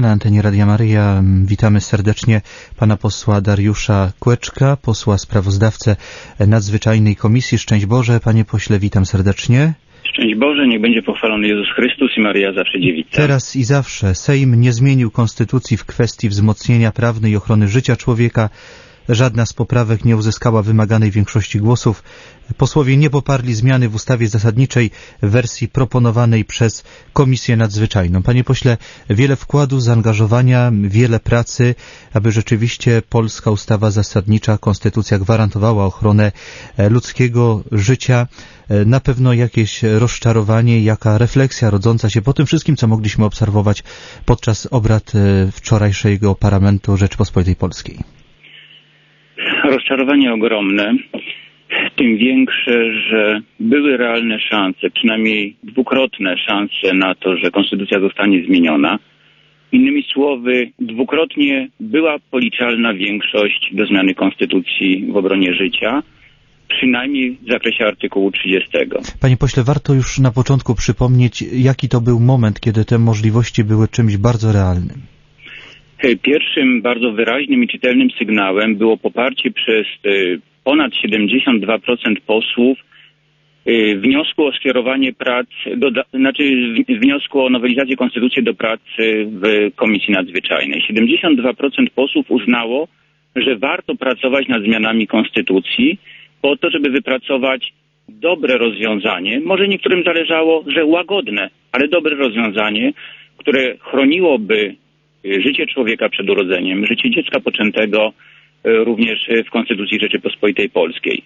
Na antenie Radia Maryja witamy serdecznie pana posła Dariusza Kłeczka, posła sprawozdawcę Nadzwyczajnej Komisji. Szczęść Boże, panie pośle, witam serdecznie. Szczęść Boże, niech będzie pochwalony Jezus Chrystus i Maryja zawsze dziewica. Teraz i zawsze Sejm nie zmienił konstytucji w kwestii wzmocnienia prawnej ochrony życia człowieka. Żadna z poprawek nie uzyskała wymaganej większości głosów. Posłowie nie poparli zmiany w ustawie zasadniczej w wersji proponowanej przez Komisję Nadzwyczajną. Panie pośle, wiele wkładu, zaangażowania, wiele pracy, aby rzeczywiście polska ustawa zasadnicza, konstytucja gwarantowała ochronę ludzkiego życia. Na pewno jakieś rozczarowanie, jaka refleksja rodząca się po tym wszystkim, co mogliśmy obserwować podczas obrad wczorajszego Parlamentu Rzeczypospolitej Polskiej. Rozczarowanie ogromne, tym większe, że były realne szanse, przynajmniej dwukrotne szanse na to, że konstytucja zostanie zmieniona. Innymi słowy, dwukrotnie była policzalna większość do zmiany konstytucji w obronie życia, przynajmniej w zakresie artykułu 30. Panie pośle, warto już na początku przypomnieć, jaki to był moment, kiedy te możliwości były czymś bardzo realnym. Pierwszym bardzo wyraźnym i czytelnym sygnałem było poparcie przez ponad 72% posłów wniosku o skierowanie prac, wniosku o nowelizację konstytucji do prac w Komisji Nadzwyczajnej. 72% posłów uznało, że warto pracować nad zmianami konstytucji po to, żeby wypracować dobre rozwiązanie. Może niektórym zależało, że łagodne, ale dobre rozwiązanie, które chroniłoby życie człowieka przed urodzeniem, życie dziecka poczętego również w Konstytucji Rzeczypospolitej Polskiej.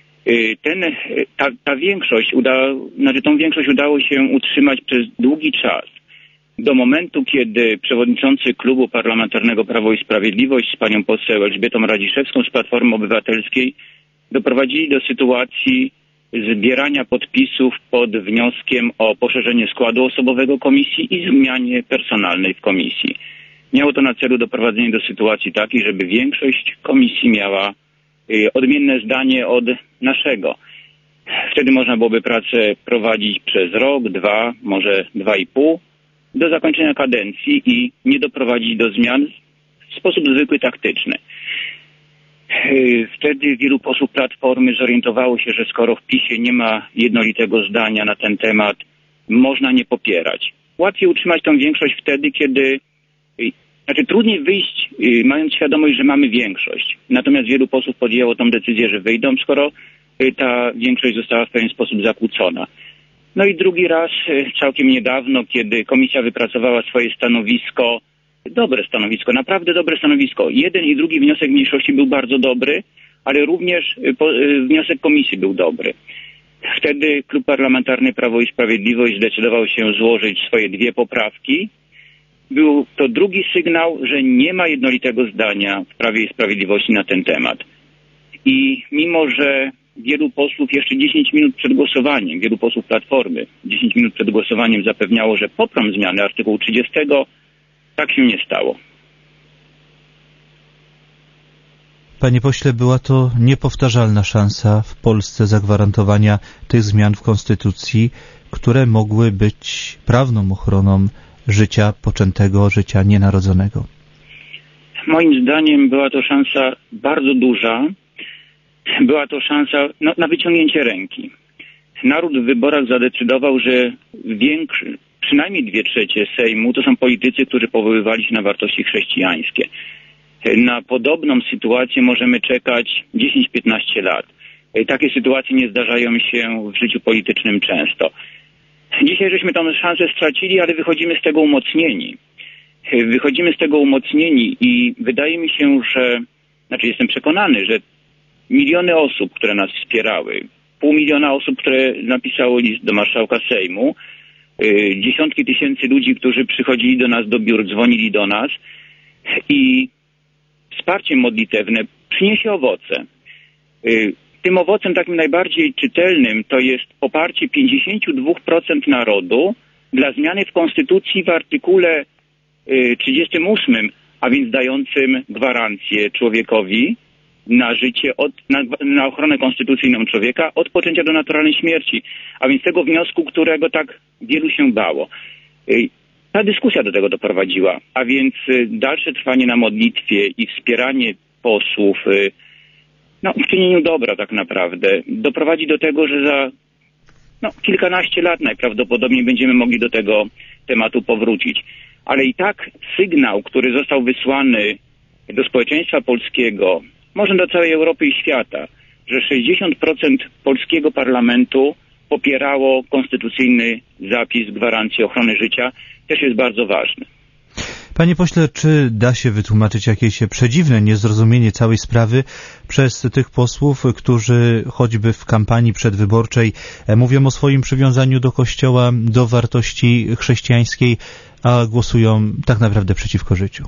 Tą większość udało się utrzymać przez długi czas. Do momentu, kiedy przewodniczący Klubu Parlamentarnego Prawo i Sprawiedliwość z panią poseł Elżbietą Radziszewską z Platformy Obywatelskiej doprowadzili do sytuacji zbierania podpisów pod wnioskiem o poszerzenie składu osobowego komisji i zmianie personalnej w komisji. Miało to na celu doprowadzenie do sytuacji takiej, żeby większość komisji miała odmienne zdanie od naszego. Wtedy można byłoby pracę prowadzić przez rok, 2, może 2,5 do zakończenia kadencji i nie doprowadzić do zmian w sposób zwykły, taktyczny. Wtedy wielu posłów Platformy zorientowało się, że skoro w PiS-ie nie ma jednolitego zdania na ten temat, można nie popierać. Łatwiej utrzymać tę większość wtedy, kiedy trudniej wyjść, mając świadomość, że mamy większość. Natomiast wielu posłów podjęło tą decyzję, że wyjdą, skoro ta większość została w pewien sposób zakłócona. No i drugi raz, całkiem niedawno, kiedy komisja wypracowała swoje stanowisko, dobre stanowisko, naprawdę dobre stanowisko. Jeden i drugi wniosek mniejszości był bardzo dobry, ale również wniosek komisji był dobry. Wtedy Klub Parlamentarny Prawo i Sprawiedliwość zdecydował się złożyć swoje 2 poprawki. Był to drugi sygnał, że nie ma jednolitego zdania w Prawie i Sprawiedliwości na ten temat. I mimo, że wielu posłów jeszcze 10 minut przed głosowaniem, wielu posłów Platformy 10 minut przed głosowaniem zapewniało, że poprą zmianę artykułu 30, tak się nie stało. Panie pośle, była to niepowtarzalna szansa w Polsce zagwarantowania tych zmian w konstytucji, które mogły być prawną ochroną życia poczętego, życia nienarodzonego. Moim zdaniem była to szansa bardzo duża. Była to szansa na wyciągnięcie ręki. Naród w wyborach zadecydował, że przynajmniej 2/3 Sejmu to są politycy, którzy powoływali się na wartości chrześcijańskie. Na podobną sytuację możemy czekać 10-15 lat. Takie sytuacje nie zdarzają się w życiu politycznym często. Dzisiaj żeśmy tę szansę stracili, ale wychodzimy z tego umocnieni. I wydaje mi się, jestem przekonany, że miliony osób, które nas wspierały, 500 000 osób, które napisało list do marszałka Sejmu, dziesiątki tysięcy ludzi, którzy przychodzili do nas do biur, dzwonili do nas i wsparcie modlitewne przyniesie owoce. Tym owocem takim najbardziej czytelnym to jest poparcie 52% narodu dla zmiany w konstytucji w artykule 38, a więc dającym gwarancję człowiekowi na życie, na ochronę konstytucyjną człowieka od poczęcia do naturalnej śmierci. A więc tego wniosku, którego tak wielu się bało. ta dyskusja do tego doprowadziła. A więc dalsze trwanie na modlitwie i wspieranie posłów w czynieniu dobra tak naprawdę doprowadzi do tego, że za kilkanaście lat najprawdopodobniej będziemy mogli do tego tematu powrócić. Ale i tak sygnał, który został wysłany do społeczeństwa polskiego, może do całej Europy i świata, że 60% polskiego parlamentu popierało konstytucyjny zapis gwarancji ochrony życia, też jest bardzo ważny. Panie pośle, czy da się wytłumaczyć jakieś przedziwne niezrozumienie całej sprawy przez tych posłów, którzy choćby w kampanii przedwyborczej mówią o swoim przywiązaniu do Kościoła, do wartości chrześcijańskiej, a głosują tak naprawdę przeciwko życiu?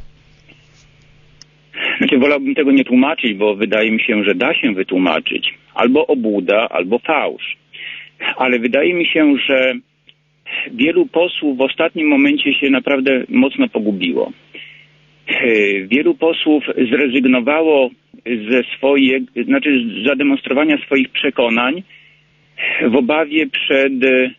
Wolałbym tego nie tłumaczyć, bo wydaje mi się, że da się wytłumaczyć. Albo obłuda, albo fałsz. Ale wydaje mi się, że wielu posłów w ostatnim momencie się naprawdę mocno pogubiło. Wielu posłów zrezygnowało z zademonstrowania swoich przekonań w obawie przed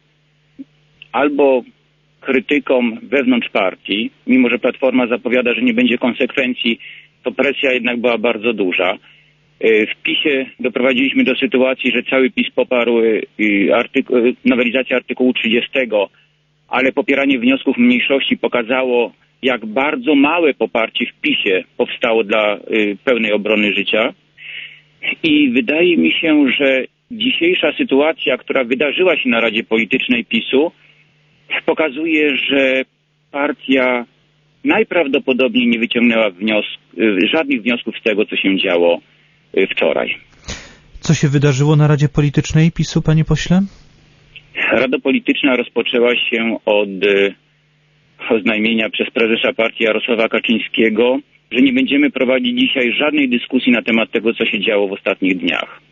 albo krytyką wewnątrz partii, mimo że Platforma zapowiada, że nie będzie konsekwencji, to presja jednak była bardzo duża. W PiS-ie doprowadziliśmy do sytuacji, że cały PiS poparł nowelizację artykułu 30, ale popieranie wniosków mniejszości pokazało, jak bardzo małe poparcie w PiS-ie powstało dla pełnej obrony życia. I wydaje mi się, że dzisiejsza sytuacja, która wydarzyła się na Radzie Politycznej PiS-u, pokazuje, że partia najprawdopodobniej nie wyciągnęła żadnych wniosków z tego, co się działo wczoraj. Co się wydarzyło na Radzie Politycznej PiS-u, panie pośle? Rada Polityczna rozpoczęła się od oznajmienia przez prezesa partii Jarosława Kaczyńskiego, że nie będziemy prowadzić dzisiaj żadnej dyskusji na temat tego, co się działo w ostatnich dniach.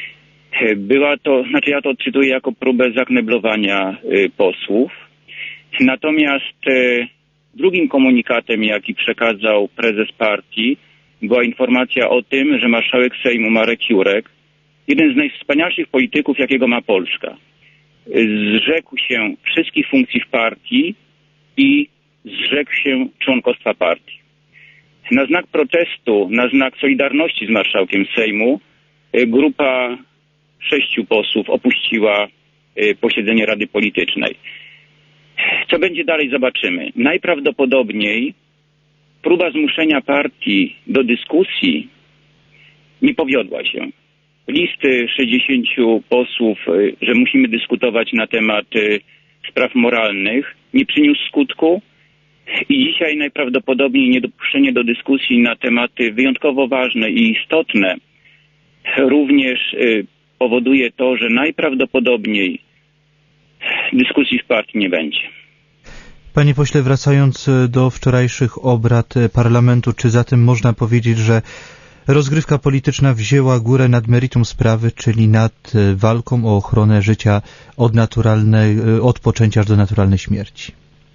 Ja to odczytuję jako próbę zakneblowania posłów. Natomiast drugim komunikatem, jaki przekazał prezes partii, była informacja o tym, że marszałek Sejmu Marek Jurek, jeden z najwspanialszych polityków, jakiego ma Polska, zrzekł się wszystkich funkcji w partii i zrzekł się członkostwa partii. Na znak protestu, na znak solidarności z marszałkiem Sejmu, grupa 6 posłów opuściła posiedzenie Rady Politycznej. Co będzie dalej, zobaczymy. Najprawdopodobniej próba zmuszenia partii do dyskusji nie powiodła się. Listy 60 posłów, że musimy dyskutować na temat spraw moralnych, nie przyniósł skutku i dzisiaj najprawdopodobniej niedopuszczenie do dyskusji na tematy wyjątkowo ważne i istotne również powoduje to, że najprawdopodobniej dyskusji w partii nie będzie. Panie pośle, wracając do wczorajszych obrad parlamentu, czy zatem można powiedzieć, że rozgrywka polityczna wzięła górę nad meritum sprawy, czyli nad walką o ochronę życia od poczęcia aż do naturalnej śmierci?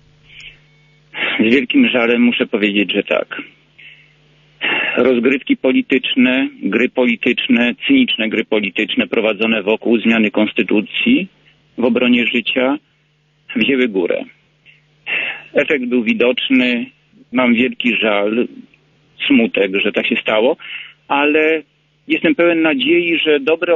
Z wielkim żalem muszę powiedzieć, że tak. Rozgrywki polityczne, gry polityczne, cyniczne gry polityczne prowadzone wokół zmiany konstytucji w obronie życia wzięły górę. Efekt był widoczny, mam wielki żal, smutek, że tak się stało, ale jestem pełen nadziei, że dobre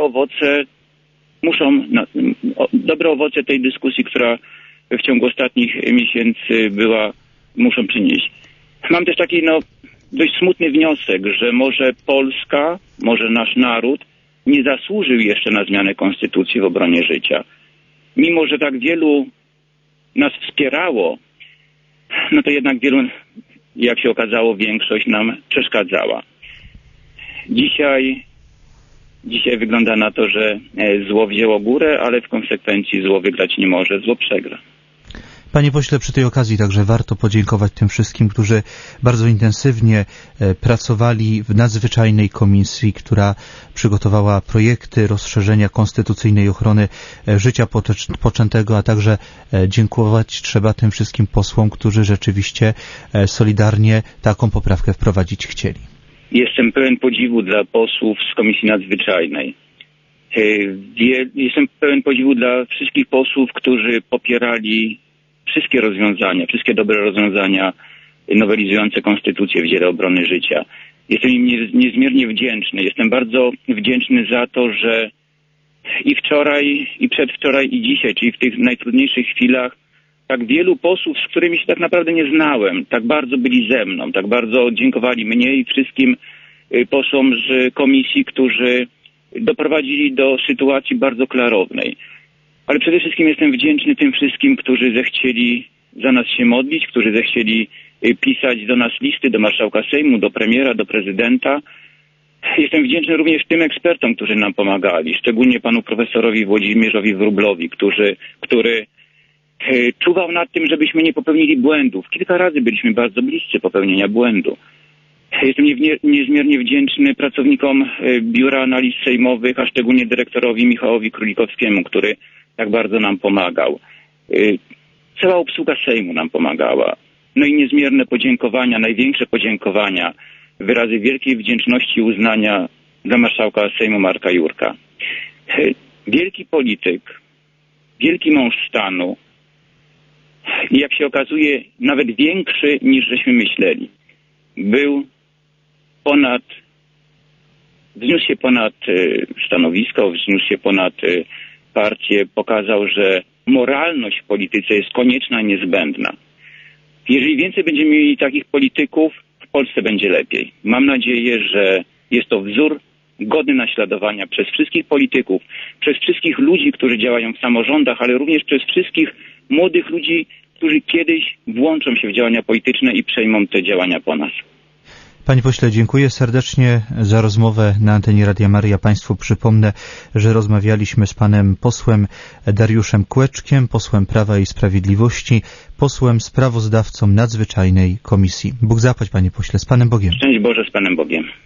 owoce tej dyskusji, która w ciągu ostatnich miesięcy muszą przynieść. Mam też taki dość smutny wniosek, że może Polska, może nasz naród nie zasłużył jeszcze na zmianę konstytucji w obronie życia. Mimo że tak wielu nas wspierało, to jednak wielu, jak się okazało, większość nam przeszkadzała. Dzisiaj wygląda na to, że zło wzięło górę, ale w konsekwencji zło wygrać nie może, zło przegra. Panie pośle, przy tej okazji także warto podziękować tym wszystkim, którzy bardzo intensywnie pracowali w nadzwyczajnej komisji, która przygotowała projekty rozszerzenia konstytucyjnej ochrony życia poczętego, a także dziękować trzeba tym wszystkim posłom, którzy rzeczywiście solidarnie taką poprawkę wprowadzić chcieli. Jestem pełen podziwu dla posłów z Komisji Nadzwyczajnej. Jestem pełen podziwu dla wszystkich posłów, którzy popierali wszystkie rozwiązania, wszystkie dobre rozwiązania nowelizujące konstytucję w dziele obrony życia. Jestem im niezmiernie wdzięczny. Jestem bardzo wdzięczny za to, że i wczoraj, i przedwczoraj, i dzisiaj, czyli w tych najtrudniejszych chwilach, tak wielu posłów, z którymi się tak naprawdę nie znałem, tak bardzo byli ze mną, tak bardzo dziękowali mnie i wszystkim posłom z komisji, którzy doprowadzili do sytuacji bardzo klarownej. Ale przede wszystkim jestem wdzięczny tym wszystkim, którzy zechcieli za nas się modlić, którzy zechcieli pisać do nas listy, do marszałka Sejmu, do premiera, do prezydenta. Jestem wdzięczny również tym ekspertom, którzy nam pomagali, szczególnie panu profesorowi Włodzimierzowi Wróblowi, który czuwał nad tym, żebyśmy nie popełnili błędów. Kilka razy byliśmy bardzo bliscy popełnienia błędu. Jestem niezmiernie wdzięczny pracownikom Biura Analiz Sejmowych, a szczególnie dyrektorowi Michałowi Królikowskiemu, który tak bardzo nam pomagał. Cała obsługa Sejmu nam pomagała. No i niezmierne podziękowania, największe podziękowania, wyrazy wielkiej wdzięczności i uznania dla marszałka Sejmu Marka Jurka. Wielki polityk, wielki mąż stanu i jak się okazuje nawet większy niż żeśmy myśleli. Wzniósł się ponad stanowisko, wzniósł się ponad partię, pokazał, że moralność w polityce jest konieczna i niezbędna. Jeżeli więcej będziemy mieli takich polityków, w Polsce będzie lepiej. Mam nadzieję, że jest to wzór godny naśladowania przez wszystkich polityków, przez wszystkich ludzi, którzy działają w samorządach, ale również przez wszystkich młodych ludzi, którzy kiedyś włączą się w działania polityczne i przejmą te działania po nas. Panie pośle, dziękuję serdecznie za rozmowę na antenie Radia Maryja. Państwu przypomnę, że rozmawialiśmy z panem posłem Dariuszem Kłeczkiem, posłem Prawa i Sprawiedliwości, posłem sprawozdawcą nadzwyczajnej komisji. Bóg zapłać, panie pośle, z Panem Bogiem. Szczęść Boże, z Panem Bogiem.